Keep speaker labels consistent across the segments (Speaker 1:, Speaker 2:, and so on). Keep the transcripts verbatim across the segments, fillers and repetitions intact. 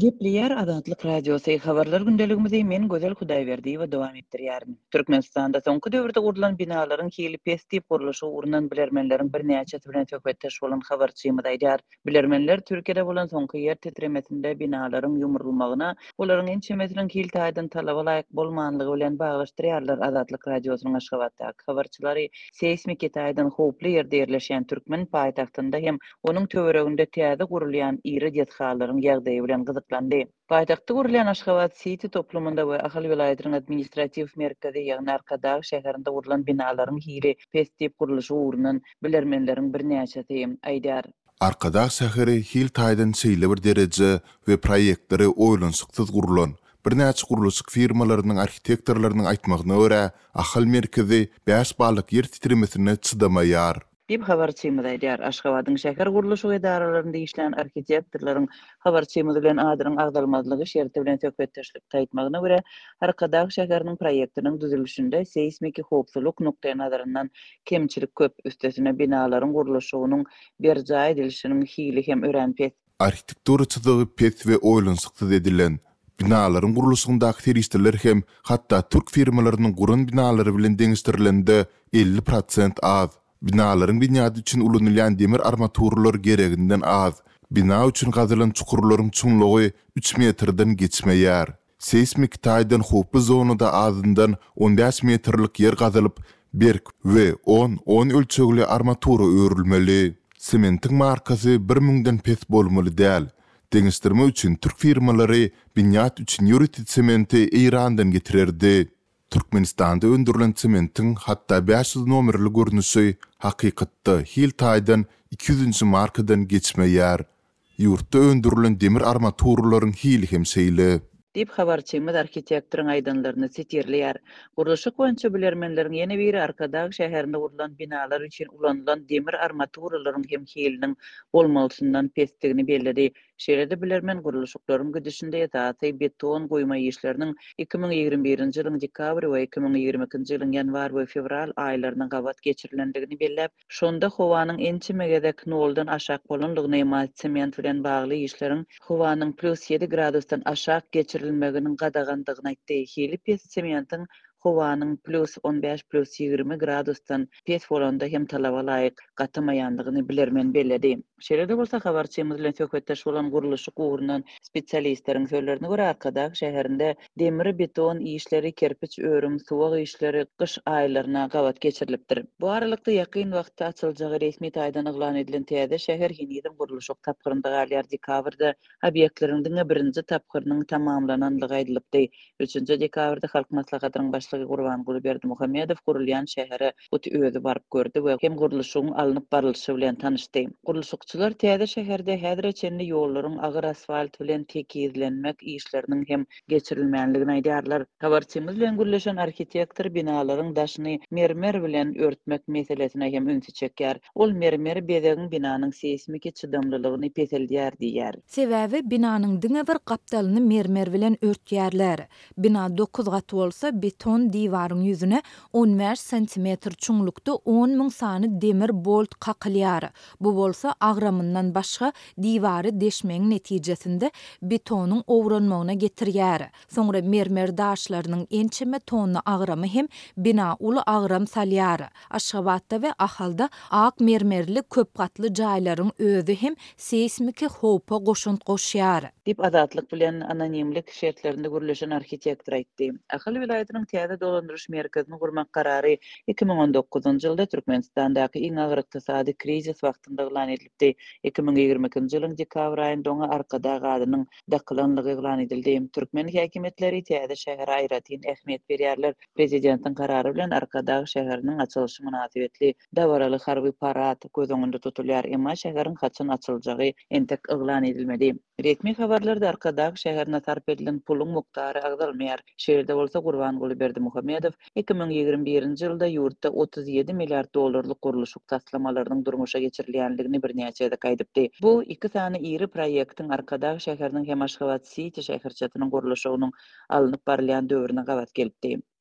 Speaker 1: Gepleyer Azatlyk Radiosu habarlar gündeligimizi men Gözel Hudaýberdi we dowam etdirýärin. Türkmenistanda soňky döwürde gurulan binalaryň hili pesti porlaşy urnan bilermenleriň bir näçe bilen töhbetdeş bolan habarçymyz aýdýar. Bilermenler Türkiýede bolan soňky ýer titremesinde binalaryň ýumrulmagyna, olaryň ençemesiniň hil taýdan talaba laýyk bolmanlygy bilen baglaşdyrýarlar. Azatlyk Radiosynyň Aşgabatdaky habarçylary seismik taýdan howply ýerde ýerleşen Türkmen paýtagtynda hem onuň töwereginde täze gurulýan iri ýetgalaryň ýagdaýy bilen gyzyklandy. Paýtagtda gurulýan Aşgabat City toplumunda we Ahal vilayatynyň administrativ merkezi ýagny Arkadaş şäherinde gurulan binalaryň hili pesti gurulşy urunan bilermenleriň bir näçesi aýdýar.
Speaker 2: Arkadaş şäheri hil taýdan seýle bir derece we proýektlary oýlansyksız gurulan bir näçe gurulşyk firmalarynyň arhitektorlarynyň aýtmagyna görä, ahal merkezi beş ballyk yer titremesine çydamaýar.
Speaker 1: Dip habarçymyz aýdýar. Aşgabatyň şäher gurulşy edaralaryny işleýän arhitektorlaryň habarçymyz bilen adyryň agdalmazlygy şerti bilen töhbetdeşlik taýtmagyna görä, Arkadaş şäheriniň proýektiniň düzülüşinde seismik howpsuzlyk nukdaýy nazaryndan kemçilik köp, üstesine binalaryň gurulşynyň berja edilişiniň hili hem örenpet.
Speaker 2: Arhitektura çyzygy pet we oýlansyksız edilen binalaryň gurulşyndaky teristler hem hatda türk firmalarynyň gurun binalary bilen deňişdirilende elli prosent az. Binalaryň binýady üçin ulanylýan demir armaturlar gereginden az. Bina üçin gazylan çukurlaryň çuňlugy üç metrden geçmeýär. Seismik taýdan howpy zonada azyndan on beş metrlik yer gazylyp, berk we on on ölçegli armatura örülmeli. Sementiň markasy bir miňden pes bolmaly däl. Deňişdirme üçin türk firmalary binýat üçin ýuritit sementi Irandan getirerdi. Türkmenistanda öndürülen sementiň hatta beş yüz nomerli görnüşi hakykatda hil taýdan iki yüzüncü markadan geçmeýär. Ýurtda öndürülen demir armaturlaryň hili hem seýle.
Speaker 1: Dip habarçymyz arhitektoryň aýdanlaryny sitirlýär. Gurulşyk boýunça bilermenleriň ýene biri Arkadaş şäherinde gurulan binalar üçin ulanylan demir armaturalaryň hem hiliniň bolmalysyndan pestigini belledi. Şeýle bilermen gurulşyklaryň güdüşinde ýataty beton goýma işleriniň iki miň ýigirme birinji ýylyň dekabr we iki miň ýigirme ikinji ýylyň ýanwar we fevral aýlaryna gabat geçirilendigini belläp, şonda howanyň ençimegedek noldan aşak bolanlygyny ýa sement bilen bagly işleriň howanyň plus ýedi gradusdan aşak geçirilmeginiň gadagandygyny aýtdy. Hili pes sementiň howanyň plus on beş plus ýigirme gradusdan pes bolanda hem talaba laýyk gatamaýandygyny bilermen belledi. Şeýle bolsa habarçymyz bilen söhbetdeş bolan gurulşy urunan spesialistleriň sözlerine görä Arkadaş şäherinde demir beton işleri, kerpiç örüm, suwak işleri kış aýlaryna gabat geçirilipdir. Bu aralykda ýakyn wagtda açylajagy resmi taýdan eglan edilen täze şäher ýene-ýene gurulşy tapgyrynda galýar dekabrda obyektleriň birinji tapgyrynyň tamamlananlygy aýdylypdy. üçüncü dekabrda halk maslahatynyň başlygy Gurbanguly Berdimuhammedow gurulýan şähere öti özü barıp gördü we hem gurulşyň alınıp barylşy bilen tanışdy. Gurulşykçylar täze şäherde häzir çenli ýollaryň agyr asfalt bilen tekizlenmek işleriniň hem geçirilmänligini aýdýarlar. Habarçymyz bilen gürleşen arhitektor binalaryň daşyny mermer bilen örtmek meselesine hem ünsü çekýär. Ol mermer bezegiň binanyň seismik çydamlylygyny peseldýär diýär.
Speaker 3: Sebäbi binanyň diňe bir gapdalyny mermer bilen örtýärler. Bina dokuz gat bolsa beton diýwaryň ýüzüne on beş santimetr çuňlukda on miň sany demir bolt kakylýar. Bu bolsa agramyndan başga diýwary deşmegiň netijesinde betonyň owranmagyna getirýär. Soňra mermer daşlarynyň ençeme tonna agramy hem bina uly agram salýar. Aşgabatda we Ahalda ak mermerli köp gatly jaýlaryň özü hem seismik howpa goşunt goşýar.
Speaker 1: Dip azatlyk bilen anonimlik şertlerinde gürleşen arhitektor aýtdy. Ahal vilayatynyň täze dolandryş merkezini gurmak karary iki miň on dokuzunji ýylda Türkmenistandaky iň agyr ykdysady krizis wagtynda eglan edilipdi. iki miň ýigirme ikinji ýylyň dekabr aýynda oňa arkada gadynyň daklanlygy eglan edildi. Türkmen häkimetleri täze şähere aýratyn ähmiýet berýärler. Prezidentiň karary bilen Arkada şäheriniň açylyşy münasibetli dawaraly harby parat göz öňünde tutulýar, emma şäheriň haçan açylajagy entek eglan edilmedi. Resmi habarlarda Arkada şäherine sarp edilen puluň muktary agdalmaýar. Şeýle bolsa Gurbanguly Berdimuhammedow iki miň ýigirme birinji ýylda ýurtda otuz ýedi milliard dollarlyk gurulşyk taslamalarynyň durmuşa geçirilýänligini bir näçe aýdypdy. Bu iki sany iri proýektiň Arkada şäheriniň hem Aşgabat City şäherçetiniň gurulşynyň alınıp barylýan döwrüne gabat gelipdi.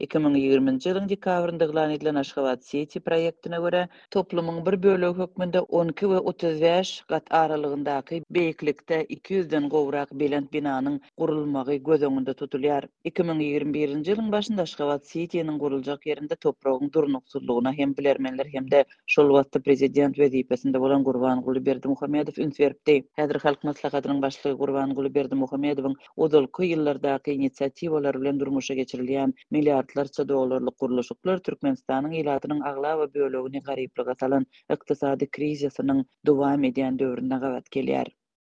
Speaker 1: iki ming ýigirminji ýylyň dekabrynda glan edilen Aşgabat City proýektine görä toplumyň bir bölegi hökmünde on iki we otuz beş gat aralygyndaky beýiklikde iki yüzden gowrak belent binanyň gurulmagy göz öňünde tutulýar. iki ming ýigirmi birinji ýylyň başynda Aşgabat City'niň guruljak ýerinde topragyň durnukçylygyna hem bilermenler hem de şol wagtda prezident wezipesinde bolan Gurbanguly Berdimuhamedow üns beripdi. Häzir halk maslahatynyň başlygy Gurbanguly Berdimuhamedowyň uzalky ýyllardaky inisiatiwalar bilen durmuşa geçirilýän milliardlarça dollarlyk guruluşlar Türkmenistanyň ilatynyň agla we bölegini garyplyga salan ykdysady krizisynyň dowam edýän döwründe gabat gelýär.